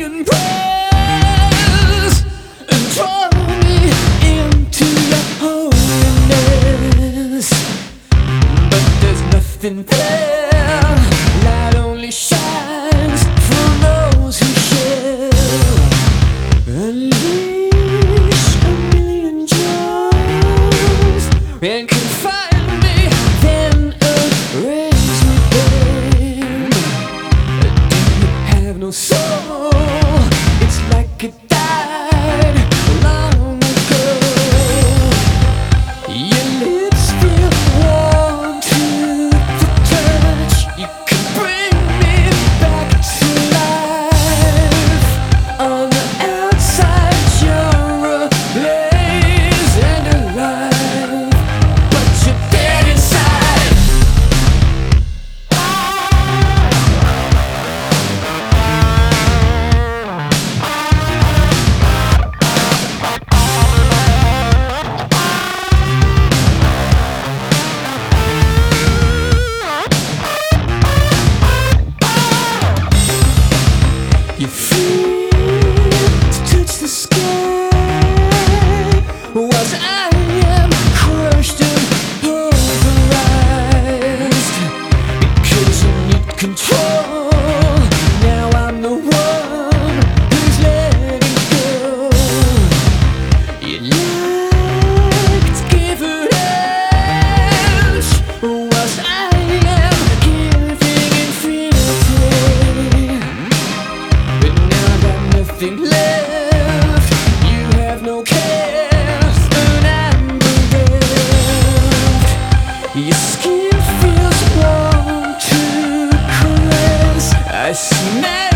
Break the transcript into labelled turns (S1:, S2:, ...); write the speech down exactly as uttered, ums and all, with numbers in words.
S1: can press and draw me into your holiness, but there's nothing there. Light only shines from those who share. Unleash a million joys and confine me, then erase me, babe. Do you have no soul? It's like it died long ago. Your lips feel warm to the touch. You can bring me back to life. On the outside you're ablaze and alive, but you're dead inside. Your feet touch the sky, whilst I am crushed and pulverized. Because you need control, now I'm the one who's letting go. You like to give it edge, whilst I am giving infinity. But now I've got nothing left. You have no cares, and I'm bereft. Your skin feels warm to caress. I smell